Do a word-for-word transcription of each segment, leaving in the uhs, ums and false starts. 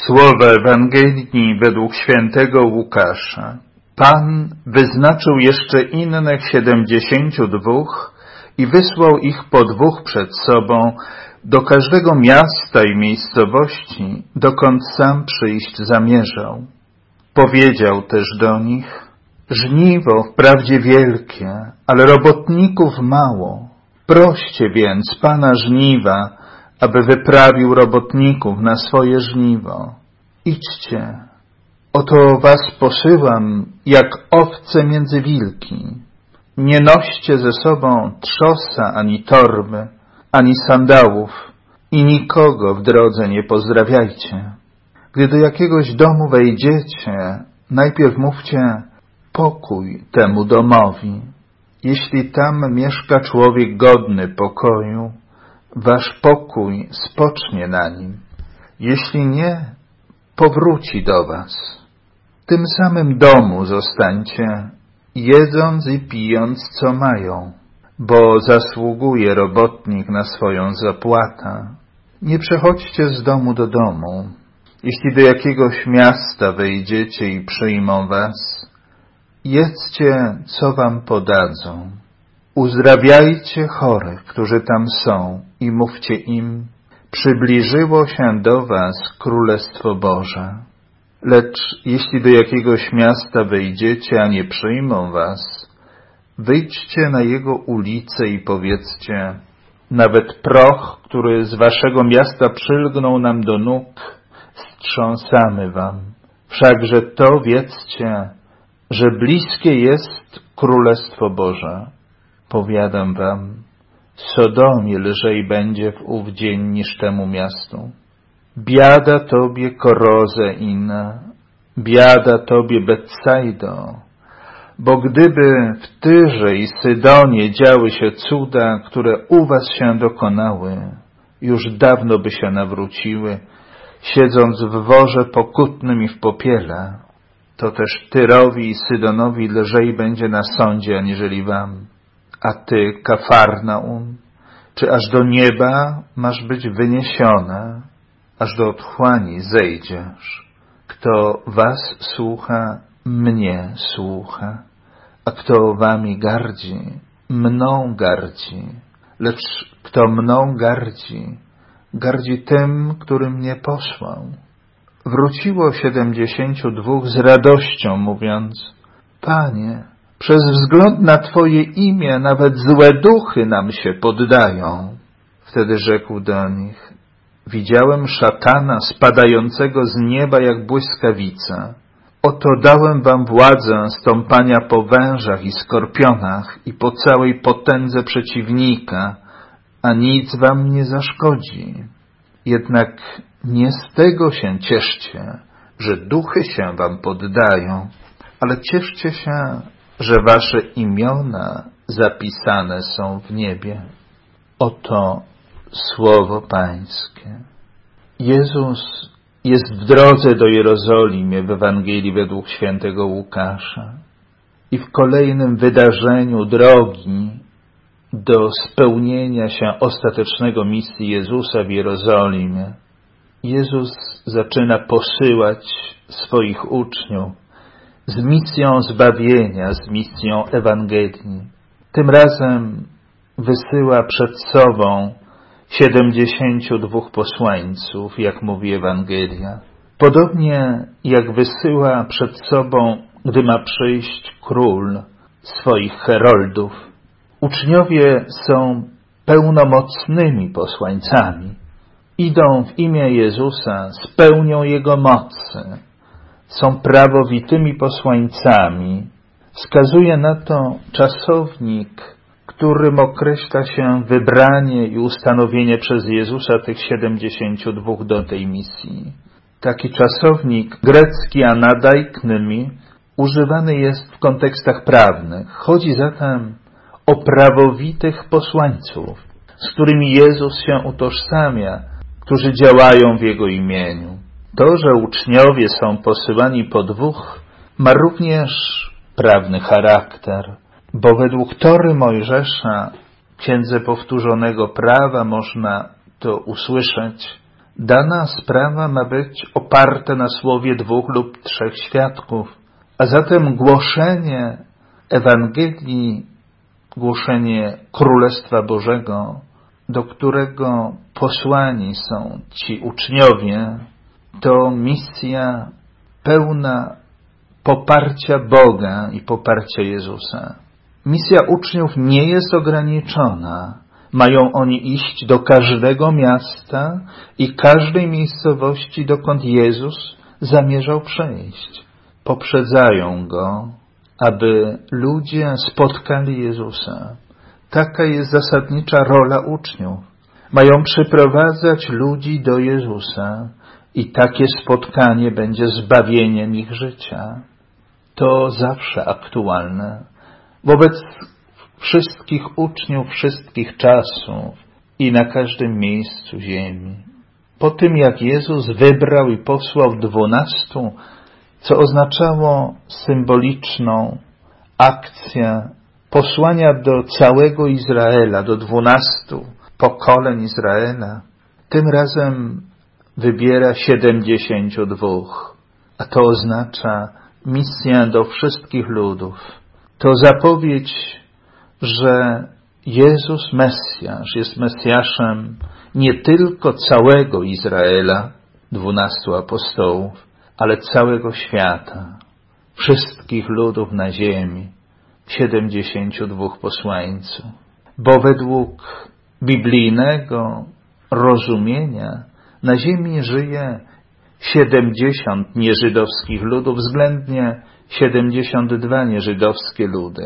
Słowa Ewangelii według świętego Łukasza. Pan wyznaczył jeszcze innych siedemdziesięciu dwóch i wysłał ich po dwóch przed sobą do każdego miasta i miejscowości, dokąd sam przyjść zamierzał. Powiedział też do nich: żniwo wprawdzie wielkie, ale robotników mało. Proście więc Pana żniwa, aby wyprawił robotników na swoje żniwo. Idźcie, oto was posyłam jak owce między wilki. Nie noście ze sobą trzosa ani torby, ani sandałów i nikogo w drodze nie pozdrawiajcie. Gdy do jakiegoś domu wejdziecie, najpierw mówcie: pokój temu domowi. Jeśli tam mieszka człowiek godny pokoju, wasz pokój spocznie na nim. Jeśli nie, powróci do was. W tym samym domu zostańcie, jedząc i pijąc co mają, bo zasługuje robotnik na swoją zapłatę. Nie przechodźcie z domu do domu. Jeśli do jakiegoś miasta wejdziecie i przyjmą was, jedzcie, co wam podadzą. Uzdrawiajcie chorych, którzy tam są, i mówcie im: przybliżyło się do was Królestwo Boże. Lecz jeśli do jakiegoś miasta wejdziecie, a nie przyjmą was, wyjdźcie na jego ulice i powiedzcie: nawet proch, który z waszego miasta przylgnął nam do nóg, wstrząsamy wam. Wszakże to wiedzcie, że bliskie jest Królestwo Boże. Powiadam wam, Sodomie lżej będzie w ów dzień niż temu miastu. Biada tobie, Korozein, biada tobie, Betsaido, bo gdyby w Tyrze i Sydonie działy się cuda, które u was się dokonały, już dawno by się nawróciły, siedząc w worze pokutnym i w popiele. To też Tyrowi i Sydonowi lżej będzie na sądzie, aniżeli wam. A ty, Kafarnaum, czy aż do nieba masz być wyniesiona, aż do otchłani zejdziesz? Kto was słucha, mnie słucha, a kto wami gardzi, mną gardzi. Lecz kto mną gardzi, gardzi tym, który mnie posłał. Wróciło siedemdziesięciu dwóch z radością, mówiąc: Panie, przez wzgląd na Twoje imię nawet złe duchy nam się poddają. Wtedy rzekł do nich: widziałem szatana spadającego z nieba jak błyskawica. Oto dałem wam władzę stąpania po wężach i skorpionach i po całej potędze przeciwnika, a nic wam nie zaszkodzi. Jednak nie z tego się cieszcie, że duchy się wam poddają, ale cieszcie się, że wasze imiona zapisane są w niebie. Oto słowo Pańskie. Jezus jest w drodze do Jerozolimy w Ewangelii według świętego Łukasza i w kolejnym wydarzeniu drogi do spełnienia się ostatecznego misji Jezusa w Jerozolimie Jezus zaczyna posyłać swoich uczniów z misją zbawienia, z misją Ewangelii. Tym razem wysyła przed sobą siedemdziesięciu dwóch posłańców, jak mówi Ewangelia. Podobnie jak wysyła przed sobą, gdy ma przyjść król, swoich heroldów. Uczniowie są pełnomocnymi posłańcami. Idą w imię Jezusa, spełnią Jego mocy. Są prawowitymi posłańcami. Wskazuje na to czasownik, którym określa się wybranie i ustanowienie przez Jezusa tych siedemdziesięciu dwóch do tej misji. Taki czasownik grecki anadaiknymi używany jest w kontekstach prawnych. Chodzi zatem o prawowitych posłańców, z którymi Jezus się utożsamia, którzy działają w Jego imieniu. To, że uczniowie są posyłani po dwóch, ma również prawny charakter, bo według Tory Mojżesza, Księdze Powtórzonego Prawa, można to usłyszeć, Dana sprawa ma być oparta na słowie dwóch lub trzech świadków, a zatem głoszenie Ewangelii, głoszenie Królestwa Bożego, do którego posłani są ci uczniowie, to misja pełna poparcia Boga i poparcia Jezusa. Misja uczniów nie jest ograniczona. Mają oni iść do każdego miasta i każdej miejscowości, dokąd Jezus zamierzał przejść. Poprzedzają Go, aby ludzie spotkali Jezusa. Taka jest zasadnicza rola uczniów. Mają przyprowadzać ludzi do Jezusa i takie spotkanie będzie zbawieniem ich życia. To zawsze aktualne wobec wszystkich uczniów wszystkich czasów i na każdym miejscu ziemi. Po tym, jak Jezus wybrał i posłał dwunastu, co oznaczało symboliczną akcję posłania do całego Izraela, do dwunastu pokoleń Izraela, tym razem wybiera siedemdziesięciu dwóch, a to oznacza misję do wszystkich ludów. To zapowiedź, że Jezus Mesjasz jest Mesjaszem nie tylko całego Izraela, dwunastu apostołów, ale całego świata, wszystkich ludów na ziemi, siedemdziesięciu dwóch posłańców. Bo według biblijnego rozumienia na ziemi żyje siedemdziesiąt nieżydowskich ludów, względnie siedemdziesiąt dwa nieżydowskie ludy.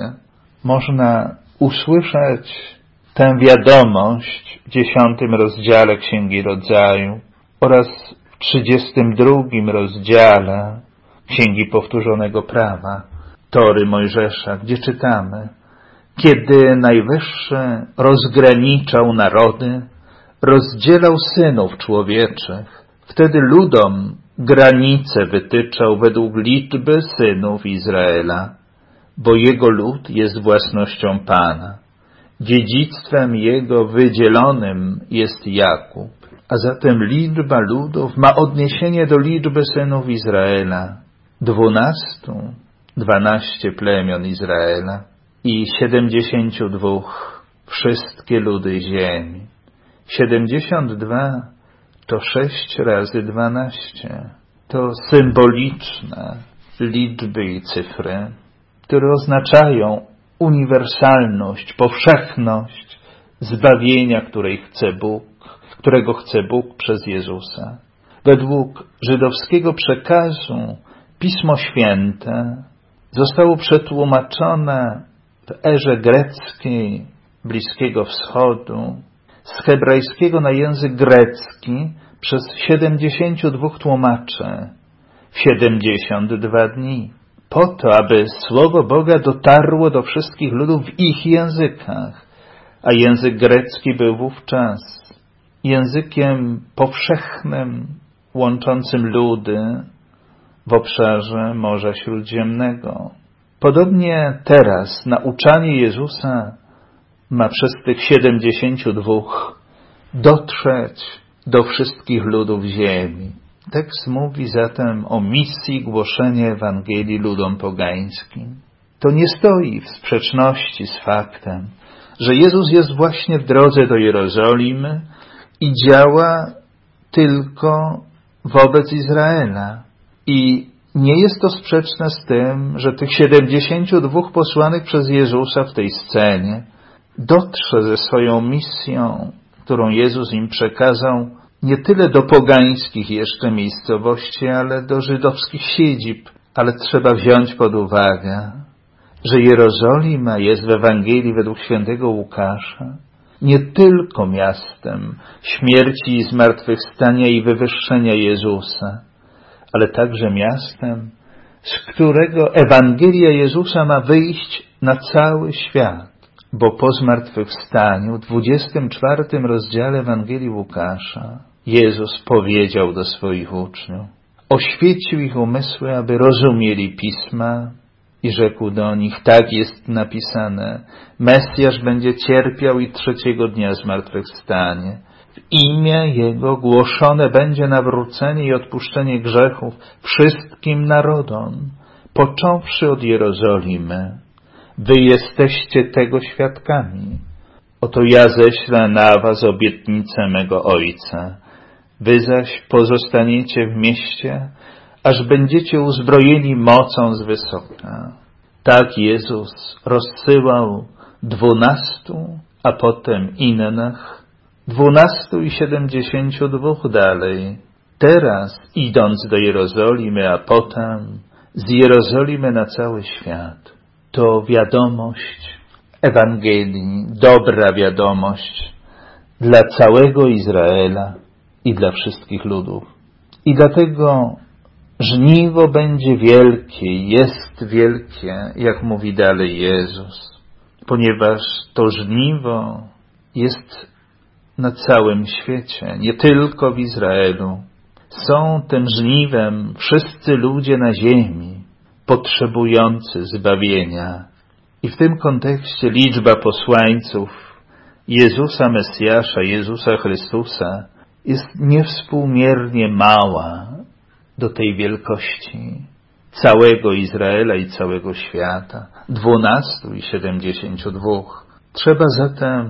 Można usłyszeć tę wiadomość w dziesiątym rozdziale Księgi Rodzaju oraz w trzydziestym drugim rozdziale Księgi Powtórzonego Prawa, Tory Mojżesza, gdzie czytamy: kiedy Najwyższy rozgraniczał narody, rozdzielał synów człowieczych, wtedy ludom granice wytyczał według liczby synów Izraela, bo jego lud jest własnością Pana. Dziedzictwem jego wydzielonym jest Jakub, a zatem liczba ludów ma odniesienie do liczby synów Izraela. Dwunastu, dwanaście plemion Izraela i siedemdziesięciu dwóch wszystkie ludy ziemi. Siedemdziesiąt dwa to sześć razy dwanaście. To symboliczne liczby i cyfry, które oznaczają uniwersalność, powszechność zbawienia, której chce Bóg, którego chce Bóg przez Jezusa. Według żydowskiego przekazu Pismo Święte zostało przetłumaczone w erze greckiej Bliskiego Wschodu z hebrajskiego na język grecki przez siedemdziesięciu dwóch tłumaczy w siedemdziesiąt dwa dni, po to, aby Słowo Boga dotarło do wszystkich ludów w ich językach, a język grecki był wówczas językiem powszechnym, łączącym ludy w obszarze Morza Śródziemnego. Podobnie teraz nauczanie Jezusa ma przez tych siedemdziesięciu dwóch dotrzeć do wszystkich ludów ziemi. Tekst mówi zatem o misji głoszenia Ewangelii ludom pogańskim. To nie stoi w sprzeczności z faktem, że Jezus jest właśnie w drodze do Jerozolimy i działa tylko wobec Izraela. I nie jest to sprzeczne z tym, że tych siedemdziesięciu dwóch posłanych przez Jezusa w tej scenie dotrze ze swoją misją, którą Jezus im przekazał, nie tyle do pogańskich jeszcze miejscowości, ale do żydowskich siedzib. Ale trzeba wziąć pod uwagę, że Jerozolima jest w Ewangelii według świętego Łukasza nie tylko miastem śmierci i zmartwychwstania i wywyższenia Jezusa, ale także miastem, z którego Ewangelia Jezusa ma wyjść na cały świat. Bo po zmartwychwstaniu, w dwudziestym czwartym rozdziale Ewangelii Łukasza, Jezus powiedział do swoich uczniów, oświecił ich umysły, aby rozumieli Pisma i rzekł do nich, tak jest napisane, Mesjasz będzie cierpiał i trzeciego dnia zmartwychwstanie. W imię Jego głoszone będzie nawrócenie i odpuszczenie grzechów wszystkim narodom, począwszy od Jerozolimy. Wy jesteście tego świadkami. Oto ja ześlę na was obietnicę mego Ojca. Wy zaś pozostaniecie w mieście, aż będziecie uzbrojeni mocą z wysoka. Tak Jezus rozsyłał dwunastu, a potem innych, dwunastu i siedemdziesięciu dwóch dalej. Teraz, idąc do Jerozolimy, a potem z Jerozolimy na cały świat, to wiadomość Ewangelii, dobra wiadomość dla całego Izraela i dla wszystkich ludów. I dlatego żniwo będzie wielkie, jest wielkie, jak mówi dalej Jezus, ponieważ to żniwo jest na całym świecie, nie tylko w Izraelu. Są tym żniwem wszyscy ludzie na ziemi, potrzebujący zbawienia. I w tym kontekście liczba posłańców Jezusa Mesjasza, Jezusa Chrystusa jest niewspółmiernie mała do tej wielkości całego Izraela i całego świata, dwunastu i siedemdziesięciu dwóch. Trzeba zatem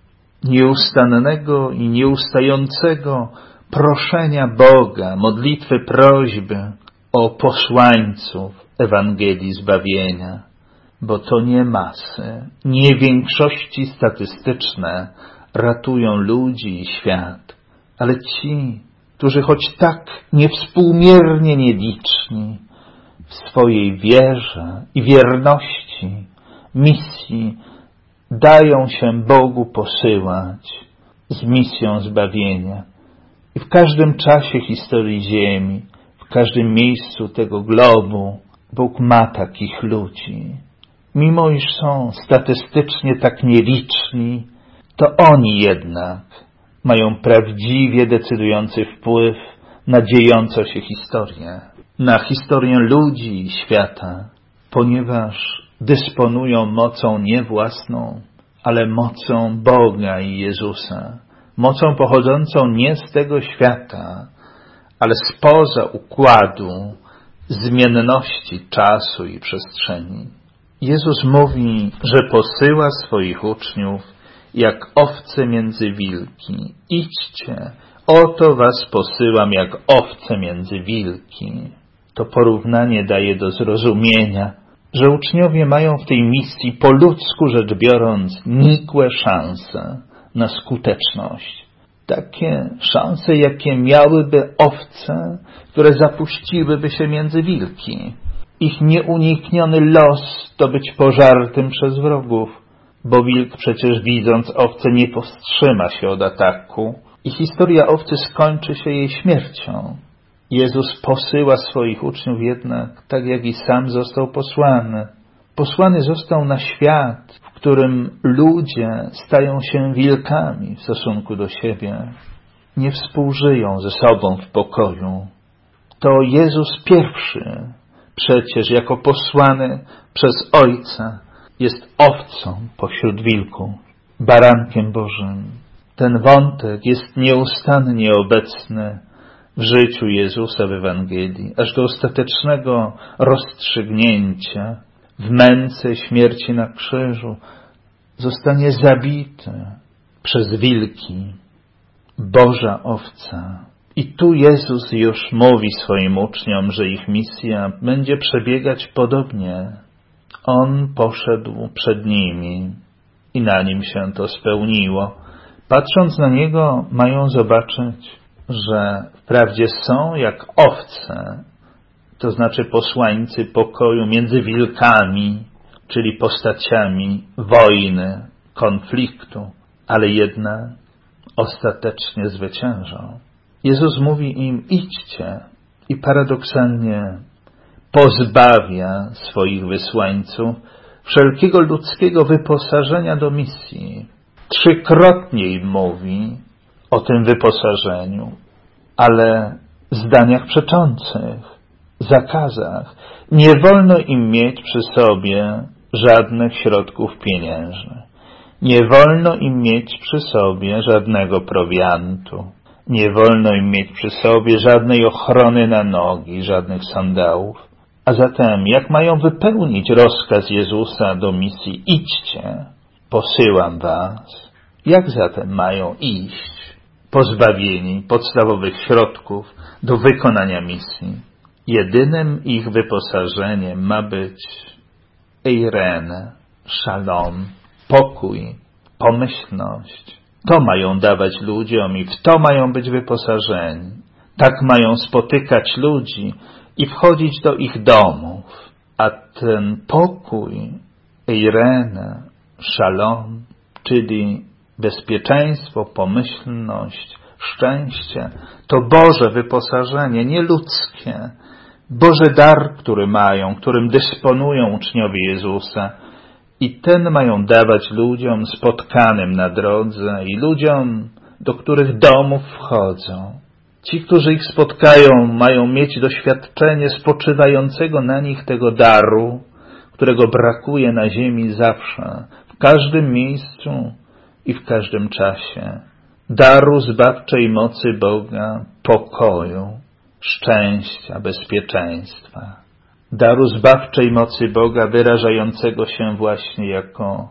nieustannego i nieustającego proszenia Boga, modlitwy, prośby o posłańców Ewangelii zbawienia, bo to nie masy, nie większości statystyczne ratują ludzi i świat, ale ci, którzy choć tak niewspółmiernie nieliczni w swojej wierze i wierności, misji, dają się Bogu posyłać z misją zbawienia. I w każdym czasie historii Ziemi, w każdym miejscu tego globu, Bóg ma takich ludzi. Mimo iż są statystycznie tak nieliczni, to oni jednak mają prawdziwie decydujący wpływ na dziejącą się historię, na historię ludzi i świata, ponieważ dysponują mocą nie własną, ale mocą Boga i Jezusa, mocą pochodzącą nie z tego świata, ale spoza układu zmienności czasu i przestrzeni. Jezus mówi, że posyła swoich uczniów jak owce między wilki. Idźcie, oto was posyłam jak owce między wilki. To porównanie daje do zrozumienia, że uczniowie mają w tej misji, po ludzku rzecz biorąc, nikłe szanse na skuteczność. Takie szanse, jakie miałyby owce, które zapuściłyby się między wilki. Ich nieunikniony los to być pożartym przez wrogów, bo wilk przecież widząc owce nie powstrzyma się od ataku i historia owcy skończy się jej śmiercią. Jezus posyła swoich uczniów jednak tak, jak i sam został posłany. Posłany został na świat, w którym ludzie stają się wilkami w stosunku do siebie. Nie współżyją ze sobą w pokoju. To Jezus pierwszy, przecież jako posłany przez Ojca, jest owcą pośród wilków, barankiem Bożym. Ten wątek jest nieustannie obecny w życiu Jezusa w Ewangelii, aż do ostatecznego rozstrzygnięcia w męce śmierci na krzyżu zostanie zabity przez wilki, Boża owca. I tu Jezus już mówi swoim uczniom, że ich misja będzie przebiegać podobnie. On poszedł przed nimi i na nim się to spełniło. Patrząc na Niego, mają zobaczyć, że wprawdzie są jak owce, to znaczy posłańcy pokoju między wilkami, czyli postaciami wojny, konfliktu, ale jednak ostatecznie zwyciężą. Jezus mówi im, idźcie, i paradoksalnie pozbawia swoich wysłańców wszelkiego ludzkiego wyposażenia do misji. Trzykrotnie im mówi o tym wyposażeniu, ale w zdaniach przeczących, zakazach. Nie wolno im mieć przy sobie żadnych środków pieniężnych. Nie wolno im mieć przy sobie żadnego prowiantu. Nie wolno im mieć przy sobie żadnej ochrony na nogi, żadnych sandałów. A zatem, jak mają wypełnić rozkaz Jezusa do misji idźcie, posyłam was? Jak zatem mają iść, pozbawieni podstawowych środków do wykonania misji? Jedynym ich wyposażeniem ma być eirene, szalom, pokój, pomyślność. To mają dawać ludziom i w to mają być wyposażeni. Tak mają spotykać ludzi i wchodzić do ich domów. A ten pokój, eirene, szalom, czyli bezpieczeństwo, pomyślność, szczęście, to Boże wyposażenie, nie ludzkie. Boży dar, który mają, którym dysponują uczniowie Jezusa i ten mają dawać ludziom spotkanym na drodze i ludziom, do których domów wchodzą. Ci, którzy ich spotkają, mają mieć doświadczenie spoczywającego na nich tego daru, którego brakuje na ziemi zawsze, w każdym miejscu i w każdym czasie. Daru zbawczej mocy Boga, pokoju, szczęścia, bezpieczeństwa. Daru zbawczej mocy Boga wyrażającego się właśnie jako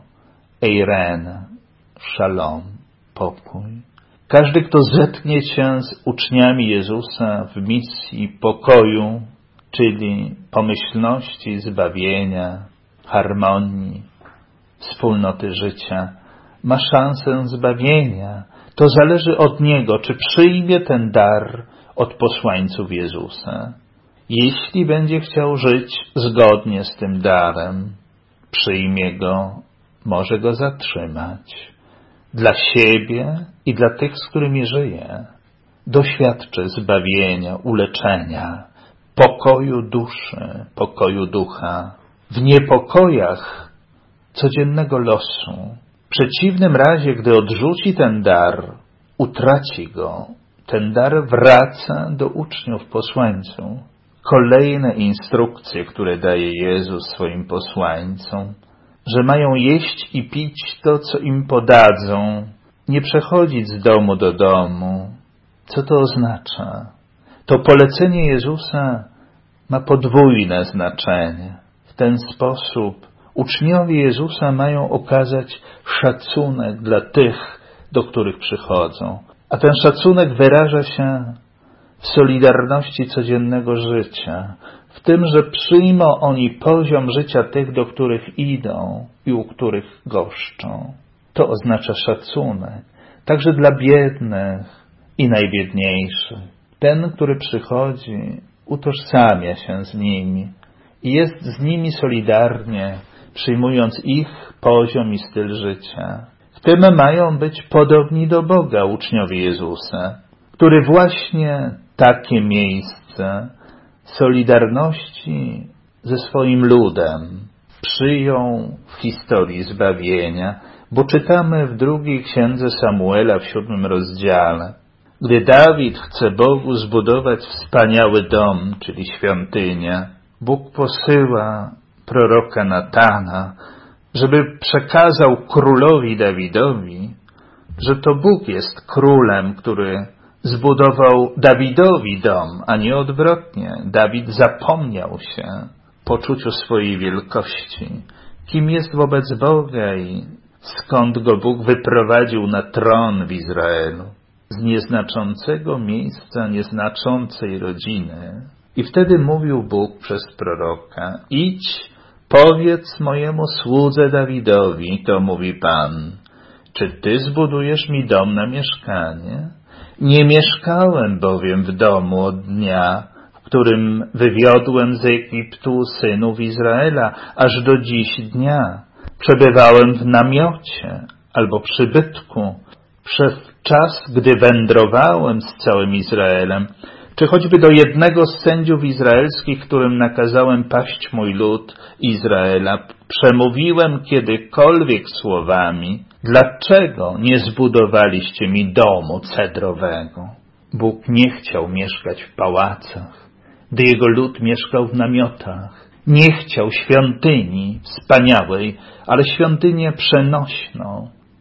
eirene, szalom, pokój. Każdy, kto zetknie się z uczniami Jezusa w misji pokoju, czyli pomyślności, zbawienia, harmonii, wspólnoty życia, ma szansę zbawienia. To zależy od niego, czy przyjmie ten dar od posłańców Jezusa. Jeśli będzie chciał żyć zgodnie z tym darem, przyjmie go, może go zatrzymać. Dla siebie i dla tych, z którymi żyje. Doświadczy zbawienia, uleczenia, pokoju duszy, pokoju ducha. W niepokojach codziennego losu. W przeciwnym razie, gdy odrzuci ten dar, utraci go. Ten dar wraca do uczniów posłańców. Kolejne instrukcje, które daje Jezus swoim posłańcom, że mają jeść i pić to, co im podadzą, nie przechodzić z domu do domu. Co to oznacza? To polecenie Jezusa ma podwójne znaczenie. W ten sposób uczniowie Jezusa mają okazać szacunek dla tych, do których przychodzą. A ten szacunek wyraża się w solidarności codziennego życia, w tym, że przyjmą oni poziom życia tych, do których idą i u których goszczą. To oznacza szacunek, także dla biednych i najbiedniejszych. Ten, który przychodzi, utożsamia się z nimi i jest z nimi solidarnie, przyjmując ich poziom i styl życia. W tym mają być podobni do Boga uczniowie Jezusa, który właśnie takie miejsce solidarności ze swoim ludem przyjął w historii zbawienia, bo czytamy w drugiej księdze Samuela w siódmym rozdziale. Gdy Dawid chce Bogu zbudować wspaniały dom, czyli świątynię, Bóg posyła proroka Natana, żeby przekazał królowi Dawidowi, że to Bóg jest królem, który zbudował Dawidowi dom, a nie odwrotnie. Dawid zapomniał się poczuciu swojej wielkości, kim jest wobec Boga i skąd go Bóg wyprowadził na tron w Izraelu. Z nieznaczącego miejsca, nieznaczącej rodziny. I wtedy mówił Bóg przez proroka: idź, powiedz mojemu słudze Dawidowi, to mówi Pan, czy ty zbudujesz mi dom na mieszkanie? Nie mieszkałem bowiem w domu od dnia, w którym wywiodłem z Egiptu synów Izraela, aż do dziś dnia. Przebywałem w namiocie albo przybytku przez czas, gdy wędrowałem z całym Izraelem, czy choćby do jednego z sędziów izraelskich, którym nakazałem paść mój lud Izraela, przemówiłem kiedykolwiek słowami: dlaczego nie zbudowaliście mi domu cedrowego? Bóg nie chciał mieszkać w pałacach, gdy jego lud mieszkał w namiotach. Nie chciał świątyni wspaniałej, ale świątynię przenośną,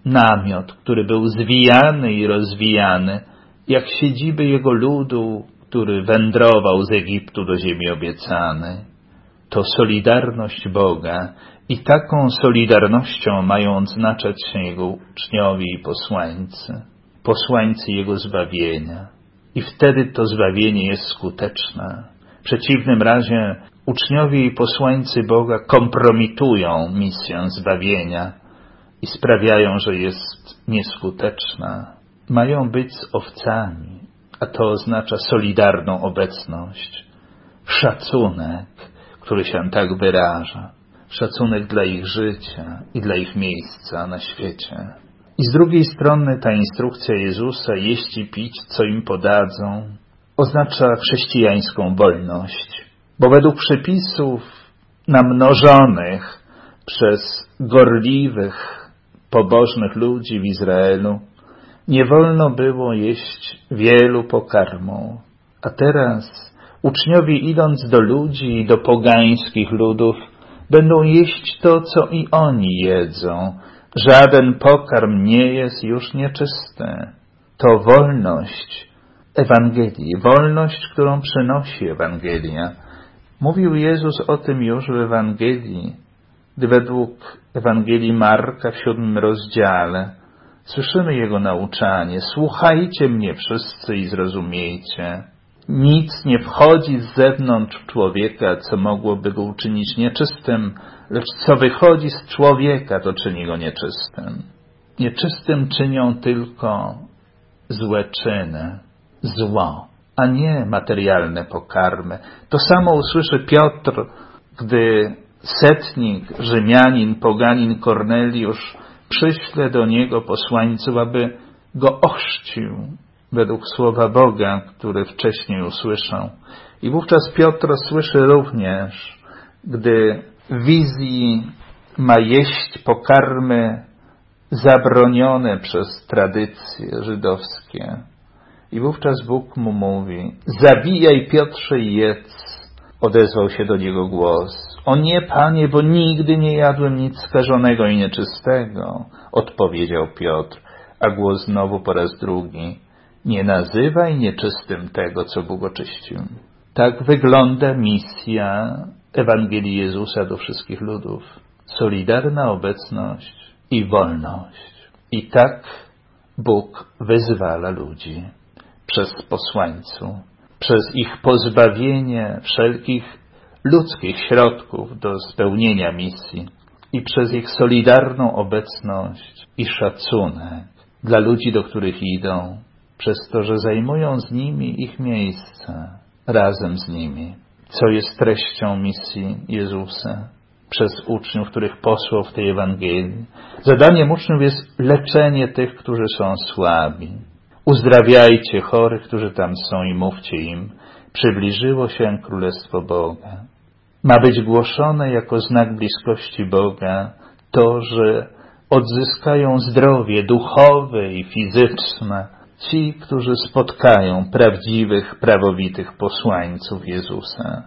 namiot, który był zwijany i rozwijany, jak siedziby jego ludu, który wędrował z Egiptu do ziemi obiecanej. To solidarność Boga i taką solidarnością mają odznaczać się Jego uczniowie i posłańcy, posłańcy Jego zbawienia. I wtedy to zbawienie jest skuteczne. W przeciwnym razie uczniowie i posłańcy Boga kompromitują misję zbawienia i sprawiają, że jest nieskuteczna. Mają być z owcami, a to oznacza solidarną obecność, szacunek, który się tak wyraża, szacunek dla ich życia i dla ich miejsca na świecie. I z drugiej strony ta instrukcja Jezusa, jeść i pić, co im podadzą, oznacza chrześcijańską wolność, bo według przepisów namnożonych przez gorliwych, pobożnych ludzi w Izraelu nie wolno było jeść wielu pokarmów. A teraz uczniowie, idąc do ludzi i do pogańskich ludów, będą jeść to, co i oni jedzą. Żaden pokarm nie jest już nieczysty. To wolność Ewangelii, wolność, którą przynosi Ewangelia. Mówił Jezus o tym już w Ewangelii, gdy według Ewangelii Marka w siódmym rozdziale słyszymy Jego nauczanie. Słuchajcie mnie wszyscy i zrozumiejcie. Nic nie wchodzi z zewnątrz człowieka, co mogłoby go uczynić nieczystym, lecz co wychodzi z człowieka, to czyni go nieczystym. Nieczystym czynią tylko złe czyny, zło, a nie materialne pokarmy. To samo usłyszy Piotr, gdy setnik, Rzymianin, poganin Korneliusz przyśle do niego posłańców, aby go ochrzcił według słowa Boga, które wcześniej usłyszał. I wówczas Piotr słyszy również, gdy w wizji ma jeść pokarmy zabronione przez tradycje żydowskie. I wówczas Bóg mu mówi: zabijaj, Piotrze, i jedz. Odezwał się do niego głos: o nie, Panie, bo nigdy nie jadłem nic skażonego i nieczystego. Odpowiedział Piotr, a głos znowu po raz drugi: nie nazywaj nieczystym tego, co Bóg oczyścił. Tak wygląda misja Ewangelii Jezusa do wszystkich ludów. Solidarna obecność i wolność. I tak Bóg wyzwala ludzi przez posłańców, przez ich pozbawienie wszelkich ludzkich środków do spełnienia misji i przez ich solidarną obecność i szacunek dla ludzi, do których idą, przez to, że zajmują z nimi ich miejsce, razem z nimi. Co jest treścią misji Jezusa przez uczniów, których posłał w tej Ewangelii? Zadaniem uczniów jest leczenie tych, którzy są słabi. Uzdrawiajcie chorych, którzy tam są, i mówcie im: przybliżyło się Królestwo Boga. Ma być głoszone jako znak bliskości Boga to, że odzyskają zdrowie duchowe i fizyczne ci, którzy spotkają prawdziwych, prawowitych posłańców Jezusa,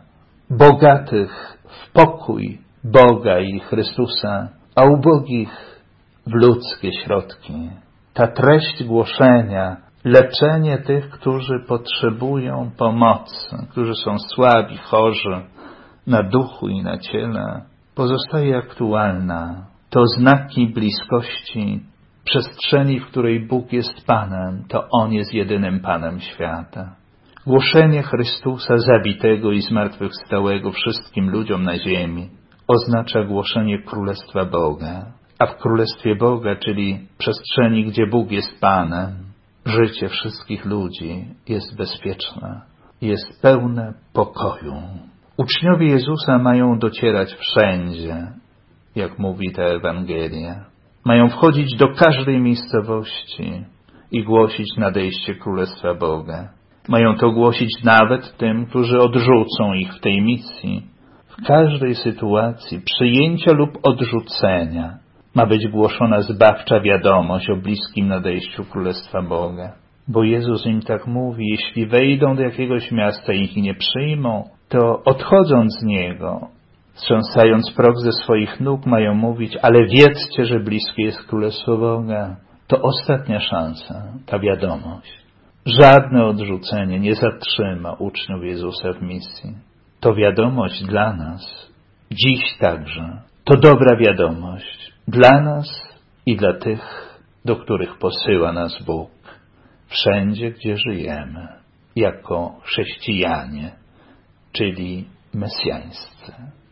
bogatych w pokój Boga i Chrystusa, a ubogich w ludzkie środki. Ta treść głoszenia, leczenie tych, którzy potrzebują pomocy, którzy są słabi, chorzy na duchu i na ciele, pozostaje aktualna. To znaki bliskości przestrzeni, w której Bóg jest Panem, to On jest jedynym Panem świata. Głoszenie Chrystusa zabitego i zmartwychwstałego wszystkim ludziom na ziemi oznacza głoszenie Królestwa Boga. A w Królestwie Boga, czyli przestrzeni, gdzie Bóg jest Panem, życie wszystkich ludzi jest bezpieczne, jest pełne pokoju. Uczniowie Jezusa mają docierać wszędzie, jak mówi ta Ewangelia. Mają wchodzić do każdej miejscowości i głosić nadejście Królestwa Boga. Mają to głosić nawet tym, którzy odrzucą ich w tej misji. W każdej sytuacji przyjęcia lub odrzucenia ma być głoszona zbawcza wiadomość o bliskim nadejściu Królestwa Boga. Bo Jezus im tak mówi: jeśli wejdą do jakiegoś miasta i ich nie przyjmą, to odchodząc z niego, strząsając proch ze swoich nóg, mają mówić: ale wiedzcie, że bliskie jest Królestwo Boga. To ostatnia szansa, ta wiadomość. Żadne odrzucenie nie zatrzyma uczniów Jezusa w misji. To wiadomość dla nas, dziś także. To dobra wiadomość dla nas i dla tych, do których posyła nas Bóg. Wszędzie, gdzie żyjemy, jako chrześcijanie, czyli mesjańscy.